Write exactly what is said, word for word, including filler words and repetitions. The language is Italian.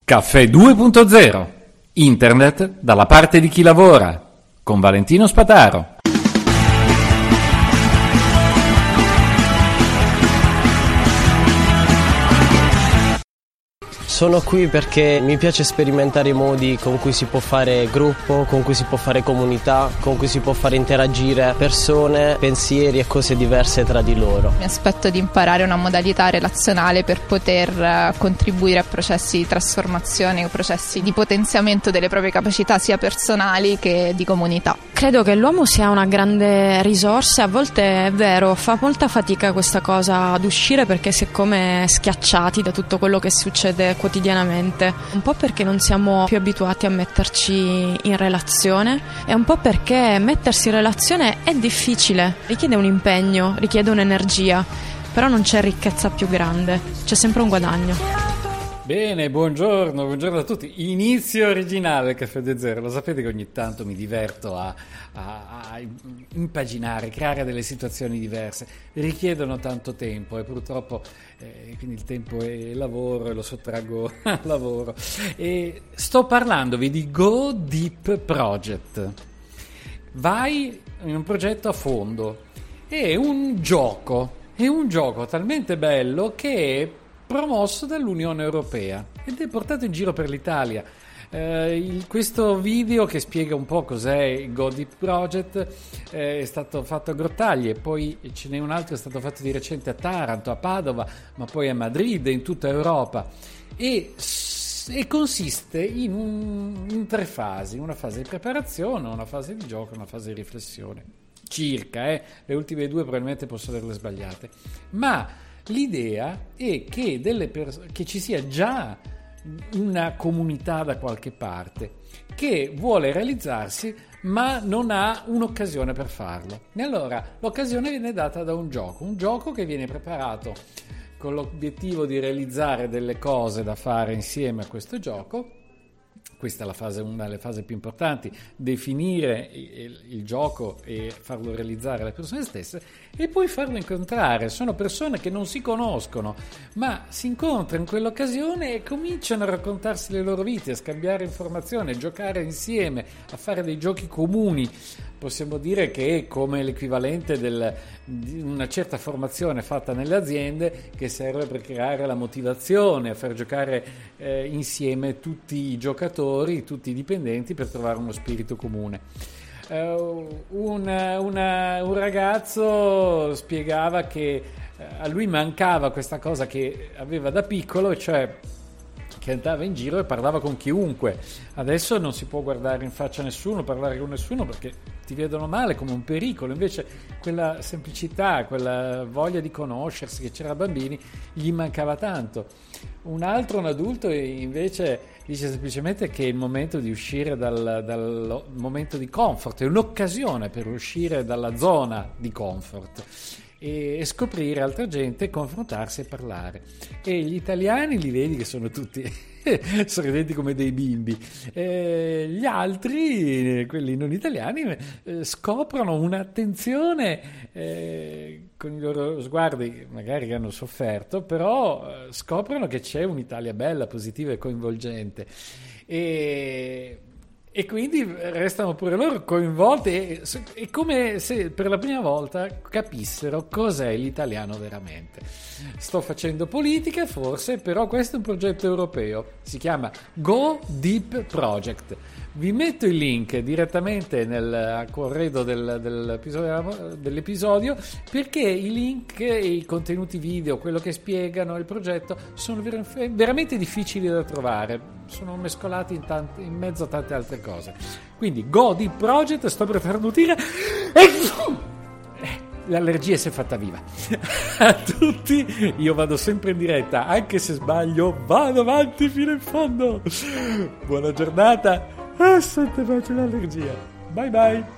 Caffè due punto zero. Internet dalla parte di chi lavora. Con Valentino Spataro. Sono qui perché mi piace sperimentare i modi con cui si può fare gruppo, con cui si può fare comunità, con cui si può fare interagire persone, pensieri e cose diverse tra di loro. Mi aspetto di imparare una modalità relazionale per poter contribuire a processi di trasformazione o processi di potenziamento delle proprie capacità sia personali che di comunità. Credo che l'uomo sia una grande risorsa, a volte è vero, fa molta fatica questa cosa ad uscire perché si è come schiacciati da tutto quello che succede quotidianamente, un po' perché non siamo più abituati a metterci in relazione e un po' perché mettersi in relazione è difficile, richiede un impegno, richiede un'energia, però non c'è ricchezza più grande, c'è sempre un guadagno. Bene, buongiorno, buongiorno a tutti. Inizio originale Caffè due punto zero. Lo sapete che ogni tanto mi diverto a, a, a impaginare, creare delle situazioni diverse. Richiedono tanto tempo e purtroppo eh, quindi il tempo è lavoro e lo sottraggo al lavoro. E sto parlandovi di Go Deep Project. Vai in un progetto a fondo. È un gioco, è un gioco talmente bello che è promosso dall'Unione Europea ed è portato in giro per l'Italia. Eh, il, questo video che spiega un po' cos'è il Go Deep Project eh, è stato fatto a Grottaglie, poi ce n'è un altro che è stato fatto di recente a Taranto, a Padova, ma poi a Madrid, in tutta Europa, e, e consiste in, un, in tre fasi: una fase di preparazione, una fase di gioco, una fase di riflessione. Circa, eh? Le ultime due probabilmente posso averle sbagliate, ma l'idea è che, delle pers- che ci sia già una comunità da qualche parte che vuole realizzarsi ma non ha un'occasione per farlo. E allora l'occasione viene data da un gioco, un gioco che viene preparato con l'obiettivo di realizzare delle cose da fare insieme a questo gioco. Questa è la fase, una delle fasi più importanti: definire il, il gioco e farlo realizzare alle persone stesse e poi farlo incontrare. Sono persone che non si conoscono, ma si incontrano in quell'occasione e cominciano a raccontarsi le loro vite, a scambiare informazioni, a giocare insieme, a fare dei giochi comuni. Possiamo dire che è come l'equivalente del, di una certa formazione fatta nelle aziende che serve per creare la motivazione, a far giocare eh, insieme tutti i giocatori, tutti i dipendenti, per trovare uno spirito comune. Uh, una, una, un ragazzo spiegava che uh, a lui mancava questa cosa che aveva da piccolo, cioè che andava in giro e parlava con chiunque. Adesso non si può guardare in faccia a nessuno, parlare con nessuno perché ti vedono male, come un pericolo. Invece quella semplicità, quella voglia di conoscersi che c'era da bambini gli mancava tanto. Un altro, un adulto, invece dice semplicemente che è il momento di uscire dal, dal momento di comfort, è un'occasione per uscire dalla zona di comfort e scoprire altra gente, confrontarsi e parlare. E gli italiani li vedi che sono tutti sorridenti come dei bimbi, e gli altri, quelli non italiani, eh, scoprono un'attenzione eh, con i loro sguardi, magari che hanno sofferto, però eh, scoprono che c'è un'Italia bella, positiva e coinvolgente, e E quindi restano pure loro coinvolti. È come se per la prima volta capissero cos'è l'italiano veramente. Sto facendo politica forse, però questo è un progetto europeo, si chiama Go Deep Project. Vi metto il link direttamente nel corredo del, dell'episodio, dell'episodio, perché i link e i contenuti video, quello che spiegano il progetto, sono ver- veramente difficili da trovare, sono mescolati in, tanti, in mezzo a tante altre cose. Quindi Go Deep Project, sto per tarnutire e l'allergia si è fatta viva. A tutti, io vado sempre in diretta, anche se sbaglio vado avanti fino in fondo. Buona giornata. Ah, sente, faccio l'allergia. Bye bye.